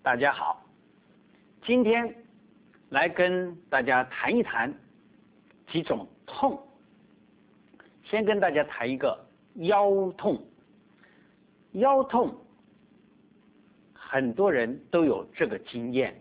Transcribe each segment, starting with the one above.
大家好，今天来跟大家谈一谈几种痛。先跟大家谈一个腰痛。腰痛，很多人都有这个经验。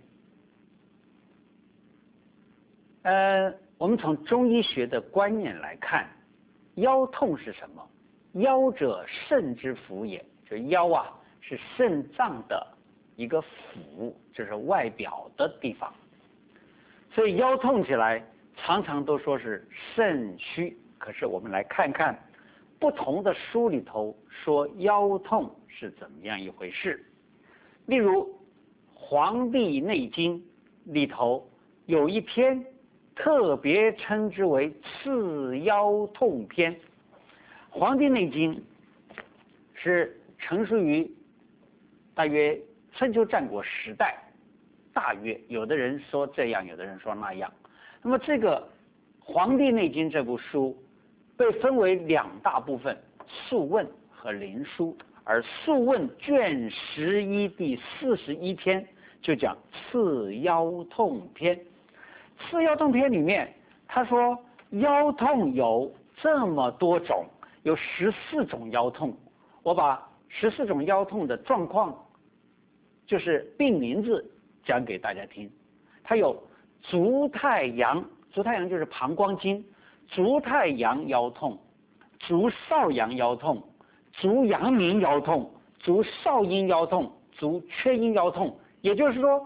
我们从中医学的观念来看，腰痛是什么？腰者肾之府也，就腰啊是肾脏的一个府，就是外表的地方。所以腰痛起来常常都说是肾虚，可是我们来看看不同的书里头说腰痛是怎么样一回事。例如《黄帝内经》里头有一篇特别称之为刺腰痛篇。《黄帝内经》是成书于大约春秋战国时代，大约有的人说这样，有的人说那样。那么这个《黄帝内经》这部书被分为两大部分，素问和灵书。而素问卷11第41篇就讲刺腰痛篇。刺腰痛篇里面他说腰痛有这么多种，有14种腰痛。我把14种腰痛的状况，就是病名字讲给大家听。它有足太阳，足太阳就是膀胱经，足太阳腰痛，足少阳腰痛，足阳明腰痛，足少阴腰痛，足厥阴腰痛。也就是说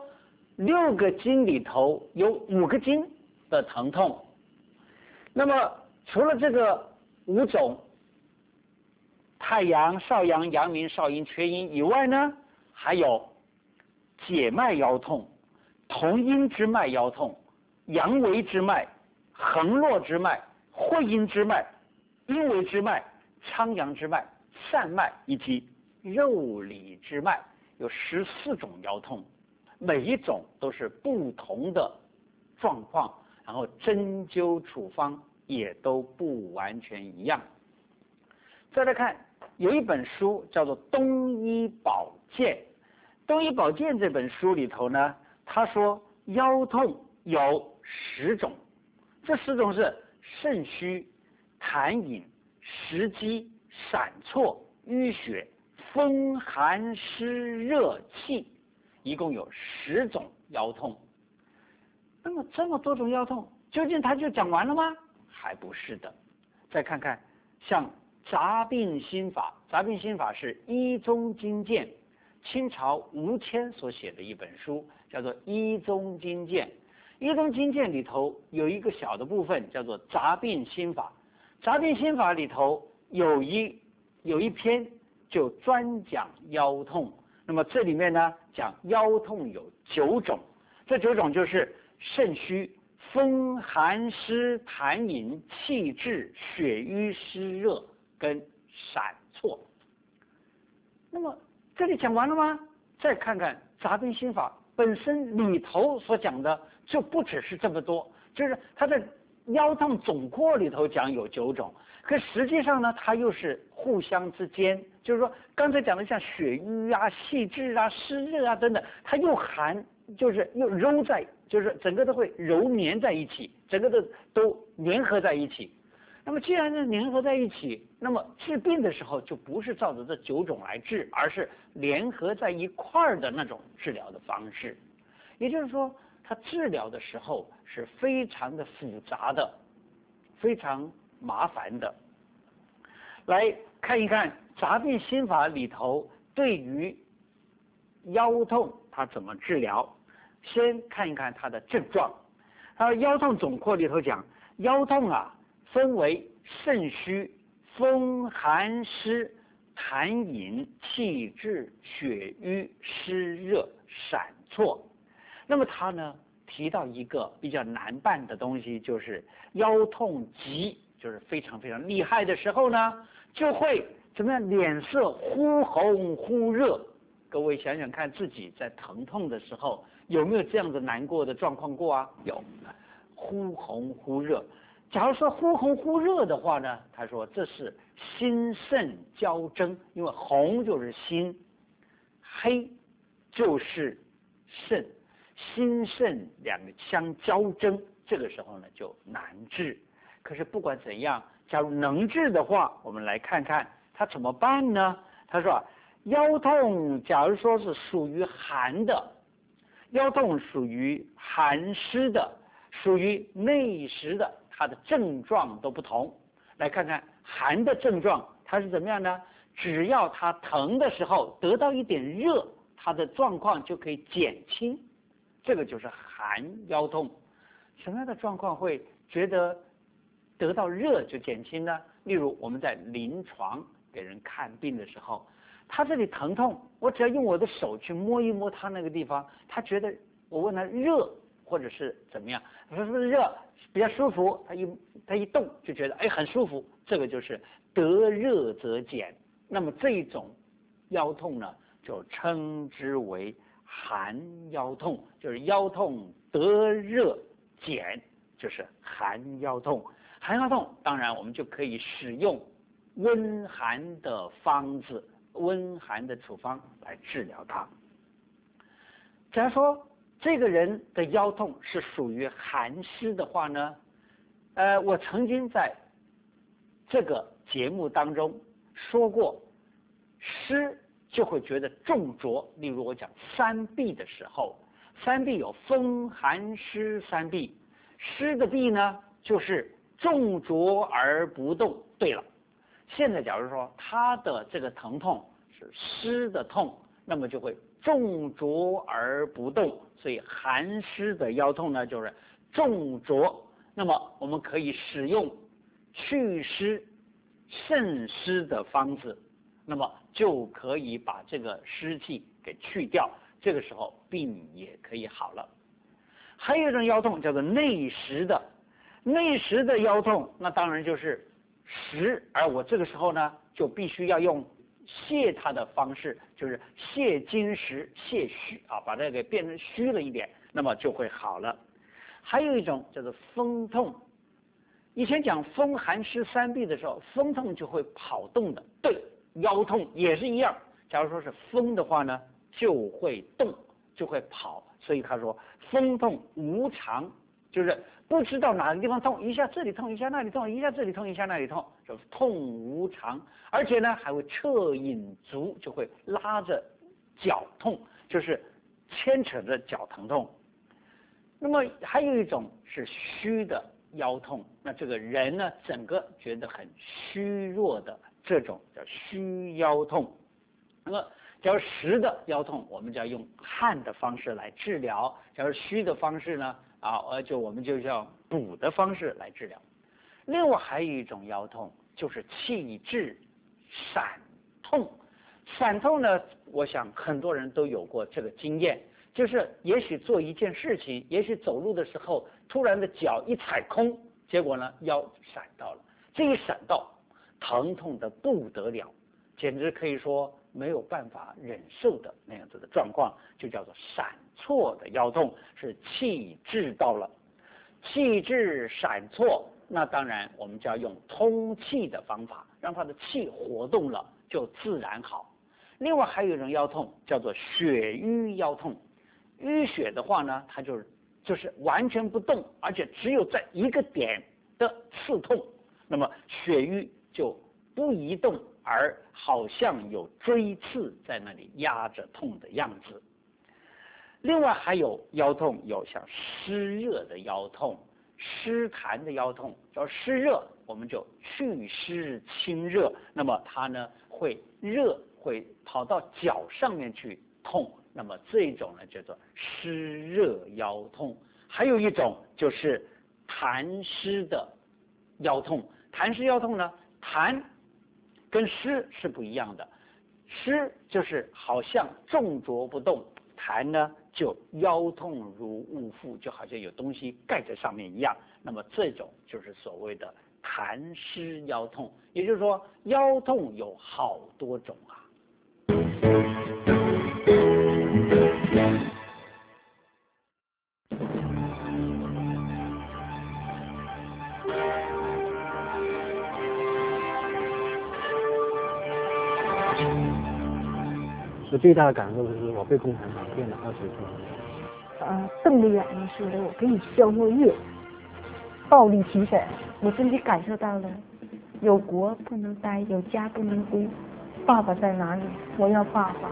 6个经里头有5个经的疼痛。那么除了这个5种太阳、少阳、阳明、少阴、厥阴以外呢，还有解脉腰痛、同阴之脉腰痛、阳维之脉、横络之脉、会阴之脉、阴维之脉、昌阳之脉、疝脉以及肉里之脉，有14种腰痛。每一种都是不同的状况，然后针灸处方也都不完全一样。再来看有一本书叫做《东医保健》。《东医保健》这本书里头呢，他说腰痛有10种，这10种是肾虚、痰饮、食积、闪挫、淤血、风寒湿热气，一共有10种腰痛。那么这么多种腰痛，究竟他就讲完了吗？还不是的。再看看像杂病心法，杂病心法是医宗经鉴，清朝吴谦所写的一本书，叫做医宗经鉴。医宗经鉴里头有一个小的部分叫做杂病心法。杂病心法里头有一篇就专讲腰痛。那么这里面呢，讲腰痛有9种，这9种就是肾虚、风寒湿痰饮、气滞、血瘀湿热跟闪挫。那么这里讲完了吗？再看看杂病心法本身里头所讲的就不只是这么多，就是它的腰痛总括里头讲有9种，可实际上呢，它又是互相之间，就是说刚才讲的像血瘀啊、气滞啊、湿热啊等等，它又就是又揉在，就是整个都会揉粘在一起，整个都粘合在一起。那么既然是粘合在一起，那么治病的时候就不是照着这9种来治，而是联合在一块儿的那种治疗的方式。也就是说它治疗的时候是非常的复杂的，非常麻烦的。来看一看杂病心法里头对于腰痛它怎么治疗。先看一看它的症状。腰痛总括里头讲，腰痛啊分为肾虚、风寒湿、痰饮、气滞、血瘀、湿热、闪挫。那么他呢提到一个比较难办的东西，就是腰痛急，就是非常非常厉害的时候呢，就会怎么样？脸色忽红忽热。各位想想看，自己在疼痛的时候有没有这样的难过的状况过啊？有，忽红忽热。假如说忽红忽热的话呢，他说这是心肾交争，因为红就是心，黑就是肾，心肾两个相交争，这个时候呢就难治。可是不管怎样，假如能治的话，我们来看看他怎么办呢？他说腰痛假如说是属于寒的，腰痛属于寒湿的，属于内实的，它的症状都不同。来看看寒的症状它是怎么样呢？只要它疼的时候得到一点热，它的状况就可以减轻，这个就是寒腰痛。什么样的状况会觉得得到热就减轻呢？例如我们在临床给人看病的时候，他这里疼痛，我只要用我的手去摸一摸他那个地方，他觉得我问他热或者是怎么样，他说是不是热比较舒服，他一动就觉得很舒服，这个就是得热则减。那么这一种腰痛呢，就称之为寒腰痛，就是腰痛得热减，就是寒腰痛。寒腰痛当然我们就可以使用温寒的方子，温寒的处方来治疗它。假如说这个人的腰痛是属于寒湿的话呢，我曾经在这个节目当中说过，湿就会觉得重浊。例如我讲三避的时候，三避有风寒湿三避，湿的避呢就是重浊而不动。对了，现在假如说他的这个疼痛是湿的痛，那么就会重浊而不动，所以寒湿的腰痛呢就是重浊。那么我们可以使用祛湿渗湿的方子，那么就可以把这个湿气给去掉，这个时候病也可以好了。还有一种腰痛叫做内实的，内实的腰痛那当然就是实，而我这个时候呢就必须要用泻它的方式，就是泻金石泻虚把它给变成虚了一点，那么就会好了。还有一种叫做风痛，以前讲风寒湿三避的时候，风痛就会跑动的，对，腰痛也是一样。假如说是风的话呢，就会动，就会跑，所以他说风痛无常，就是不知道哪个地方痛，一下这里痛，一下那里痛，一下这里痛，一下那里痛，就痛无常。而且呢还会彻引足，就会拉着脚痛，就是牵扯着脚疼痛。那么还有一种是虚的腰痛，那这个人呢整个觉得很虚弱的，这种叫虚腰痛。那么假如实的腰痛，我们就要用汗的方式来治疗；假如虚的方式呢我们就要补的方式来治疗。另外还有一种腰痛就是气滞闪痛。闪痛呢，我想很多人都有过这个经验，就是也许做一件事情，也许走路的时候突然的脚一踩空，结果呢腰闪到了，这一闪到疼痛的不得了，简直可以说没有办法忍受的那样子的状况，就叫做闪错的腰痛，是气滞到了。气滞闪错，那当然我们就要用通气的方法，让它的气活动了，就自然好。另外还有一种腰痛叫做血瘀腰痛，淤血的话呢，它就是完全不动，而且只有在一个点的刺痛，那么血瘀就不移动，而好像有锥刺在那里压着痛的样子。另外还有腰痛，有像湿热的腰痛、湿痰的腰痛。叫湿热，我们就祛湿清热，那么它呢会热，会跑到脚上面去痛，那么这种呢叫做湿热腰痛。还有一种就是痰湿的腰痛。痰湿腰痛呢，痰跟湿是不一样的，湿就是好像重浊不动，痰呢就腰痛如误腹，就好像有东西盖在上面一样，那么这种就是所谓的痰湿腰痛。也就是说腰痛有好多种啊。 我最大的感受就是我被共产党骗了20多年。 瞪着眼睛似的，我给你消落叶，暴力提审，我真的感受到了，有国不能待，有家不能归，爸爸在哪里？我要爸爸。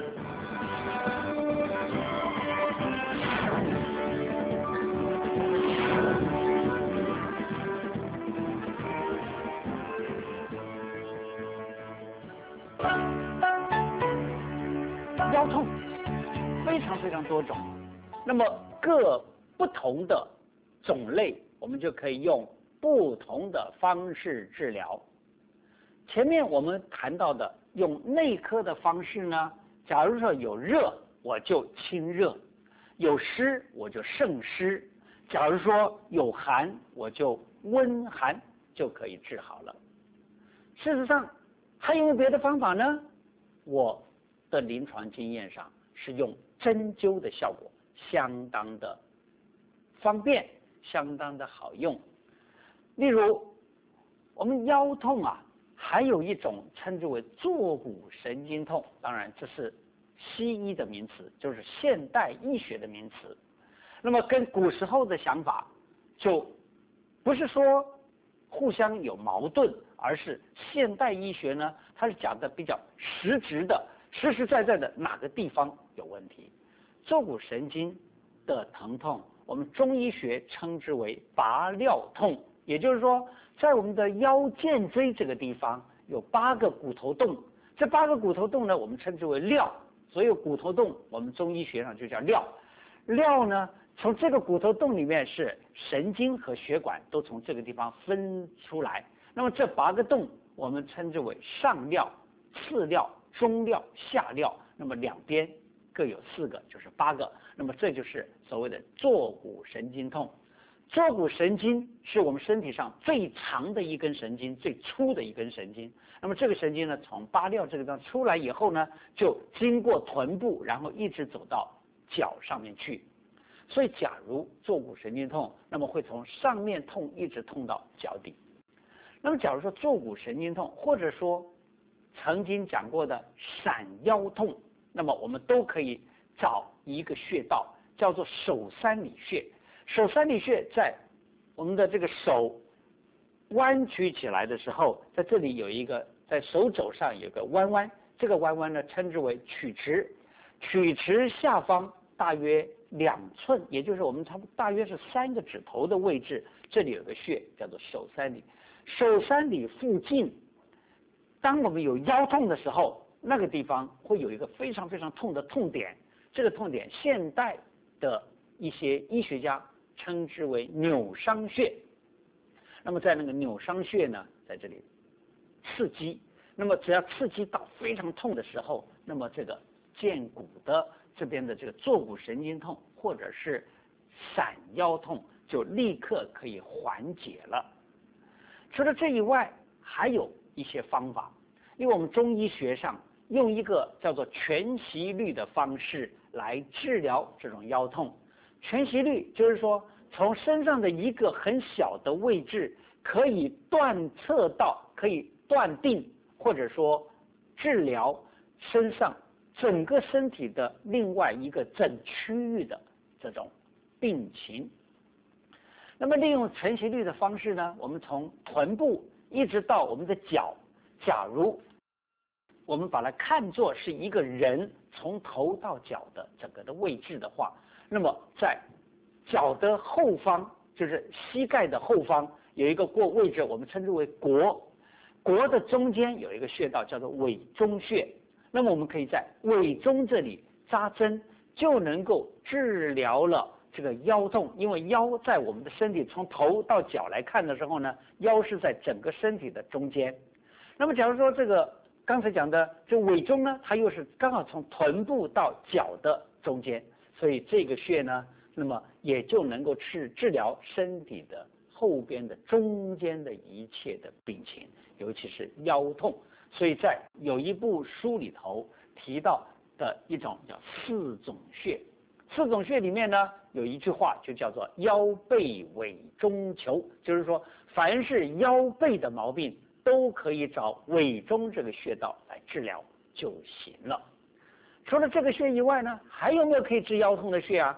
腰痛非常非常多种，那么各不同的种类，我们就可以用不同的方式治疗。前面我们谈到的用内科的方式呢，假如说有热，我就清热；有湿，我就胜湿；假如说有寒，我就温寒，就可以治好了。事实上，还有没有别的方法呢？我的临床经验上是用针灸的效果相当的方便，相当的好用。例如我们腰痛啊，还有一种称之为坐骨神经痛，当然这是西医的名词，就是现代医学的名词。那么跟古时候的想法就不是说互相有矛盾，而是现代医学呢，它是讲的比较实质的，实实在在的哪个地方有问题。坐骨神经的疼痛，我们中医学称之为拔髎痛，也就是说，在我们的腰荐椎这个地方有8个骨头洞，这8个骨头洞呢，我们称之为髎，所以骨头洞我们中医学上就叫髎。髎呢，从这个骨头洞里面是神经和血管都从这个地方分出来，那么这8个洞我们称之为上髎、次髎、中髎、下髎，那么两边各有4个，就是8个。那么这就是所谓的坐骨神经痛。坐骨神经是我们身体上最长的一根神经，最粗的一根神经。那么这个神经呢，从拔髎这个地方出来以后呢，就经过臀部，然后一直走到脚上面去。所以假如坐骨神经痛，那么会从上面痛一直痛到脚底。那么假如说坐骨神经痛，或者说曾经讲过的闪腰痛，那么我们都可以找一个穴道，叫做手三里穴。手三里穴在我们的这个手弯曲起来的时候，在这里有一个，在手肘上有个弯弯，这个弯弯呢称之为曲池，曲池下方大约2寸，也就是我们差不多大约是3个指头的位置，这里有个穴叫做手三里。手三里附近，当我们有腰痛的时候，那个地方会有一个非常非常痛的痛点，这个痛点现代的一些医学家称之为扭伤穴。那么在那个扭伤穴呢，在这里刺激，那么只要刺激到非常痛的时候，那么这个荐骨的这边的这个坐骨神经痛或者是闪腰痛就立刻可以缓解了。除了这以外，还有一些方法，因为我们中医学上用一个叫做全息律的方式来治疗这种腰痛。全息律就是说，从身上的一个很小的位置可以断测到，可以断定或者说治疗身上整个身体的另外一个整区域的这种病情。那么利用全息律的方式呢，我们从臀部一直到我们的脚，假如我们把它看作是一个人从头到脚的整个的位置的话，那么在脚的后方，就是膝盖的后方有一个位置，我们称之为腘，腘的中间有一个穴道叫做委中穴。那么我们可以在委中这里扎针，就能够治疗了这个腰痛。因为腰在我们的身体从头到脚来看的时候呢，腰是在整个身体的中间。那么假如说这个刚才讲的这委中呢，它又是刚好从臀部到脚的中间，所以这个穴呢，那么也就能够治疗身体的后边的中间的一切的病情，尤其是腰痛。所以在有一部书里头提到的一种叫4种穴，4种穴里面呢有一句话就叫做腰背委中求，就是说凡是腰背的毛病都可以找委中这个穴道来治疗就行了。除了这个穴以外呢，还有没有可以治腰痛的穴啊？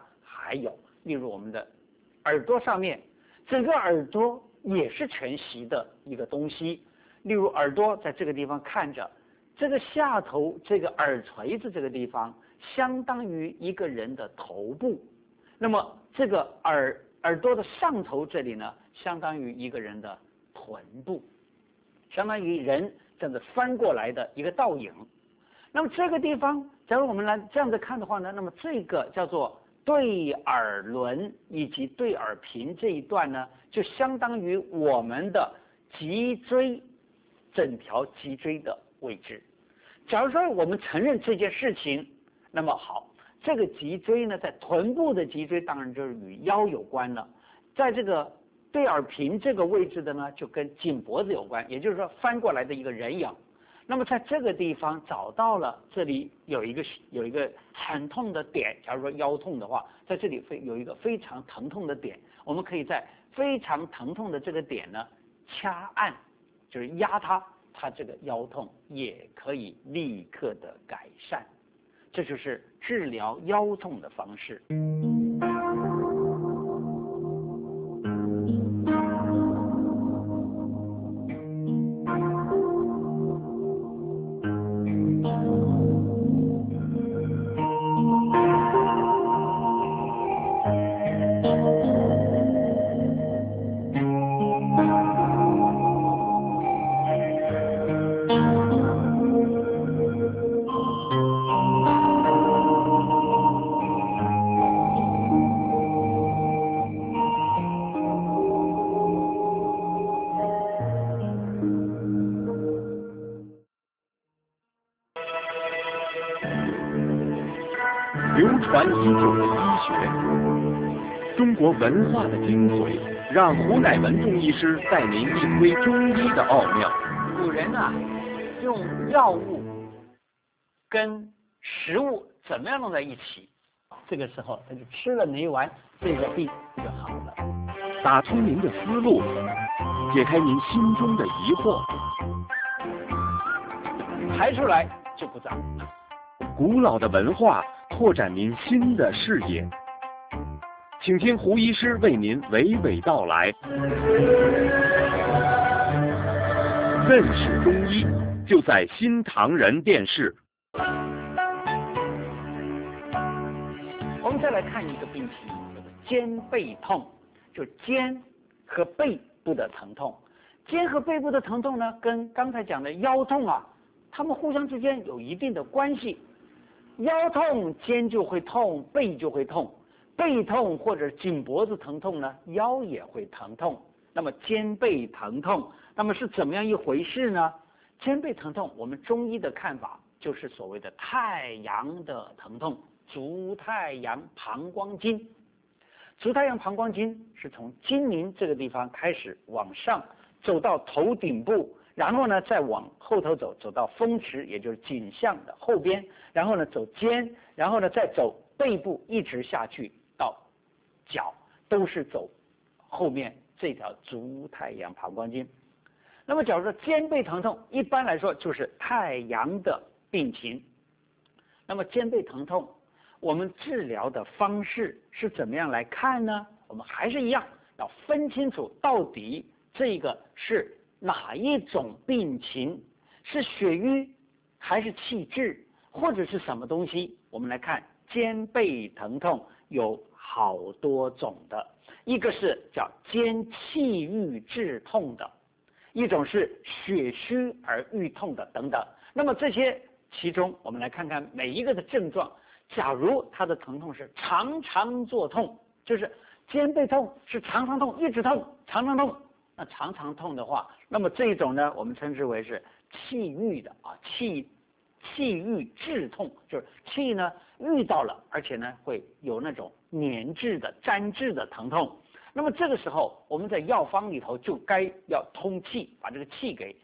还有，例如我们的耳朵上面，整个耳朵也是全息的一个东西。例如耳朵在这个地方看着，这个下头这个耳垂子这个地方相当于一个人的头部，那么这个耳朵的上头这里呢，相当于一个人的臀部，相当于人这样子翻过来的一个倒影。那么这个地方，假如我们来这样子看的话呢，那么这个叫做对耳轮以及对耳屏这一段呢，就相当于我们的脊椎，整条脊椎的位置。假如说我们承认这件事情，那么好，这个脊椎呢，在臀部的脊椎当然就是与腰有关了，在这个对耳屏这个位置的呢，就跟颈脖子有关，也就是说翻过来的一个人影。那么在这个地方找到了，这里有一个很痛的点，假如说腰痛的话，在这里有一个非常疼痛的点，我们可以在非常疼痛的这个点呢掐按，就是压它这个腰痛也可以立刻的改善。这就是治疗腰痛的方式。 流传已久的医学，中国文化的精髓，让胡乃文中医师带您一窥中医的奥妙。 古人啊，用药物跟食物怎么样弄在一起，这个时候他就吃了哪丸，这个病就好了。 打通您的思路，解开您心中的疑惑， 排出来就不脏。 古老的文化拓展您新的视野，请听胡医师为您娓娓道来。认识中医，就在新唐人电视。 我们再来看一个病情，叫做肩背痛，就是肩和背部的疼痛。肩和背部的疼痛呢，跟刚才讲的腰痛啊，它们互相之间有一定的关系。腰痛肩就会痛，背就会痛；背痛或者颈脖子疼痛呢，腰也会疼痛。那么肩背疼痛，那么是怎么样一回事呢？肩背疼痛，我们中医的看法就是所谓的太阳的疼痛，足太阳膀胱经。足太阳膀胱经是从筋宁这个地方开始往上走到头顶部，然后呢再往后头走，走到风池，也就是颈项的后边，然后呢走肩，然后呢再走背部，一直下去到脚，都是走后面这条足太阳膀胱经。那么假如说肩背疼痛，一般来说就是太阳的病情。那么肩背疼痛，我们治疗的方式是怎么样来看呢？我们还是一样，要分清楚到底这个是哪一种病情，是血瘀还是气滞，或者是什么东西。我们来看肩背疼痛有好多种的，一个是叫肩气郁滞痛的，一种是血虚而郁痛的等等。那么这些其中，我们来看看每一个的症状。假如他的疼痛是常常作痛，就是肩背痛是常常痛，一直痛，常常痛。那常常痛的话，那么这一种呢，我们称之为是气郁的啊，气郁滞痛，就是气呢郁到了，而且呢会有那种粘滞的、粘滞的疼痛。那么这个时候，我们在药方里头就该要通气，把这个气给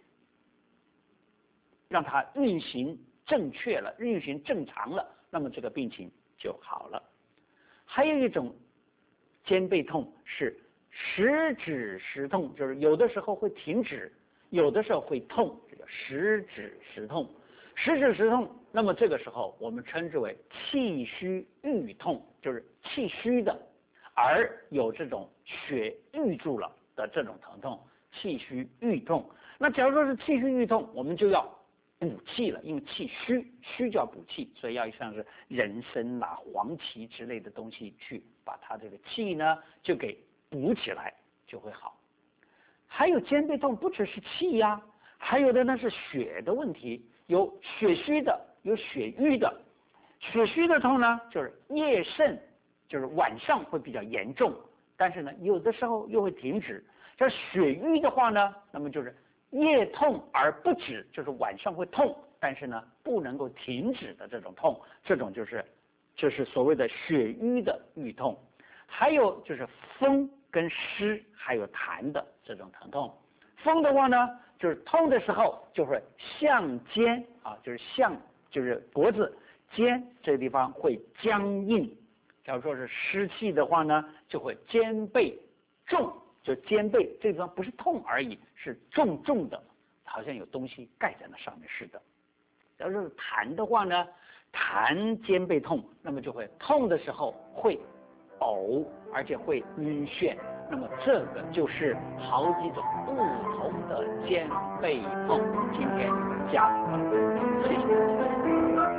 让它运行正确了，运行正常了，那么这个病情就好了。还有一种肩背痛是时止时痛，就是有的时候会停止，有的时候会痛，这个时止时痛。 实质实痛，那么这个时候我们称之为气虚郁痛，就是气虚的，而有这种血郁住了的这种疼痛，气虚郁痛。那假如说是气虚郁痛，我们就要补气了，因为气虚，虚就要补气，所以要像是人参啦、黄芪之类的东西去把它这个气呢就给补起来，就会好。还有肩背痛，不只是气呀，还有的呢是血的问题，有血虚的，有血瘀的。血虚的痛呢，就是夜肾，就是晚上会比较严重，但是呢，有的时候又会停止。这血瘀的话呢，那么就是夜痛而不止，就是晚上会痛，但是呢，不能够停止的这种痛，这种就是所谓的血瘀的郁痛。还有就是风跟湿还有痰的这种疼痛。风的话呢，就是痛的时候就会向肩啊，就是脖子肩这个地方会僵硬。假如说是湿气的话呢，就会肩背重，就肩背这个地方不是痛而已，是重重的，好像有东西盖在那上面似的。假如说是痰的话呢，痰肩背痛，那么就会痛的时候会呕，而且会晕眩。那么这个就是好几种不同的肩背痛，今天讲了，谢谢。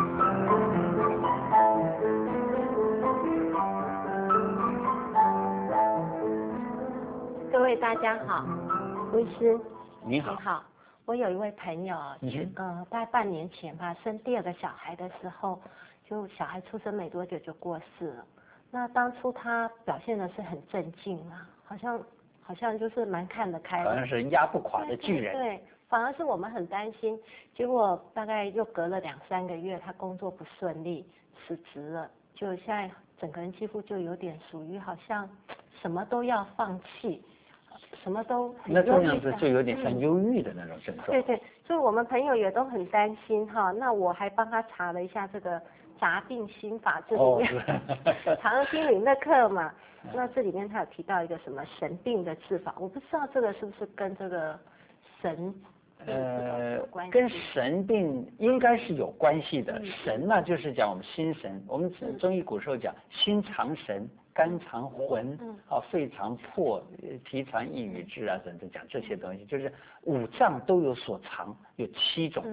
各位大家好，吴医师你好。 你好，我有一位朋友，大概半年前吧，生第二个小孩的时候，就小孩出生没多久就过世了。那当初他表现的是很镇静啊，好像就是蛮看得开的， 好像是压不垮的巨人。 对，反而是我们很担心。结果大概又隔了2-3个月，他工作不顺利，辞职了，就现在整个人几乎就有点属于好像什么都要放弃。什么都很那这样子就有点像忧郁的那种症状。 对对，所以我们朋友也都很担心哈。那我还帮他查了一下这个杂病心法，这里面常听您的课嘛。那这里面他有提到一个什么神病的治法，我不知道这个是不是跟这个神有关系？ 跟神病应该是有关系的。神呢，就是讲我们心神，我们中医古时候讲心藏神。肝藏魂，肺藏魄，脾藏意与志啊，等等讲这些东西，就是五脏都有所藏，有7种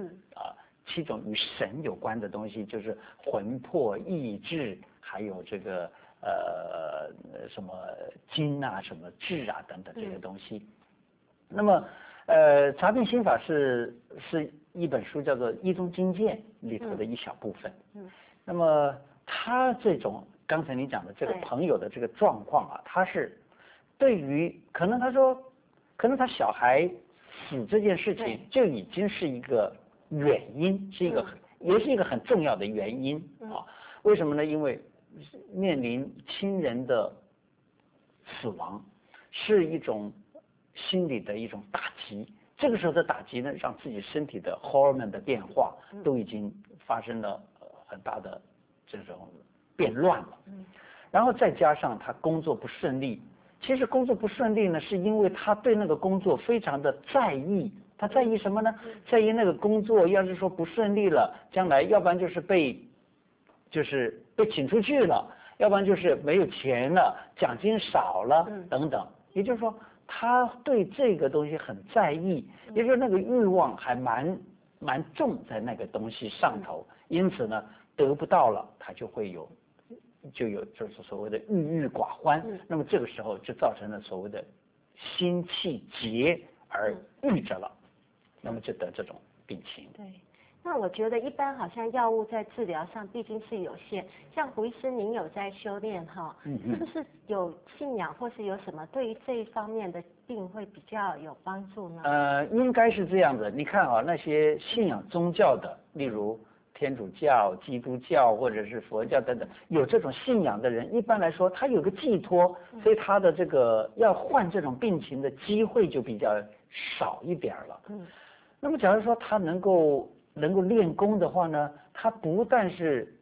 7种与神有关的东西，就是魂魄意志，还有这个什么精啊，什么志啊等等这些东西。那么杂病心法是一本书叫做《医中经鉴》里头的一小部分。那么他这种。刚才你讲的这个朋友的这个状况啊，他是对于可能他小孩死这件事情就已经是一个原因，也是一个很重要的原因啊。为什么呢？因为面临亲人的死亡是一种心理的一种打击，这个时候的打击呢，让自己身体的 hormone 的变化都已经发生了很大的这种变乱了，然后再加上他工作不顺利，其实工作不顺利呢，是因为他对那个工作非常的在意。他在意什么呢？在意那个工作要是说不顺利了，将来要不然就是被请出去了，要不然就是没有钱了，奖金少了等等。也就是说，他对这个东西很在意，也就是那个欲望还蛮重在那个东西上头，因此呢，得不到了，他就有就是所谓的郁郁寡欢。那么这个时候就造成了所谓的心气结而郁着了，那么就得这种病情。 对，那我觉得一般好像药物在治疗上毕竟是有限，像胡医师您有在修炼哈，是不是有信仰或是有什么对于这一方面的病会比较有帮助呢？ 应该是这样的。你看啊，那些信仰宗教的，例如天主教、基督教或者是佛教等等，有这种信仰的人，一般来说他有个寄托，所以他的这个要患这种病情的机会就比较少一点了。那么假如说他能够练功的话呢，他不但是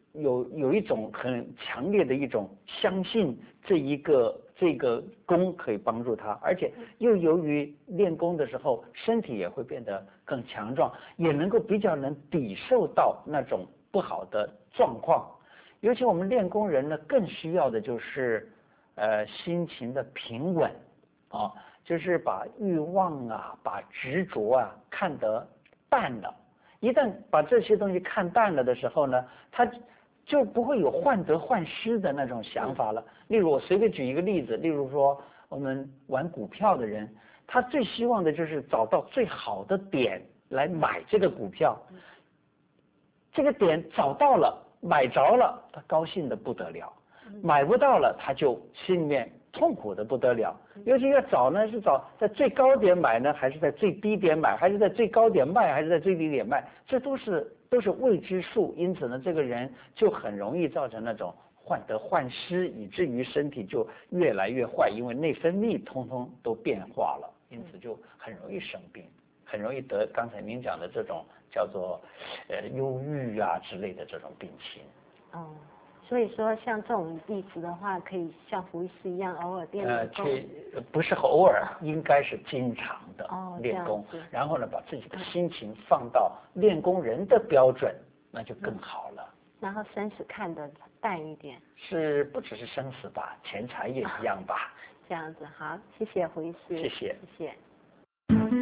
有一种很强烈的一种相信这个功可以帮助他，而且又由于练功的时候身体也会变得更强壮，也能够比较能抵受到那种不好的状况。尤其我们练功人呢，更需要的就是心情的平稳啊，就是把欲望啊，把执着啊看得淡了。一旦把这些东西看淡了的时候呢，他就不会有患得患失的那种想法了。例如我随便举一个例子，例如说我们玩股票的人，他最希望的就是找到最好的点来买这个股票，这个点找到了，买着了，他高兴的不得了；买不到了，他就心里面痛苦的不得了。尤其要找呢，是找在最高点买呢，还是在最低点买，还是在最高点卖，还是在最低点卖？这都是未知数。因此呢，这个人就很容易造成那种患得患失，以至于身体就越来越坏，因为内分泌通通都变化了，因此就很容易生病，很容易得刚才您讲的这种叫做忧郁啊之类的这种病情。 哦。所以说，像这种例子的话，可以像胡医师一样偶尔练功。 不是偶尔，应该是经常的练功。然后呢，把自己的心情放到练功人的标准，那就更好了。 然后生死看得淡一点。 是，不只是生死吧，钱财也一样吧。 这样子，好，谢谢胡医师。 谢谢。 谢谢。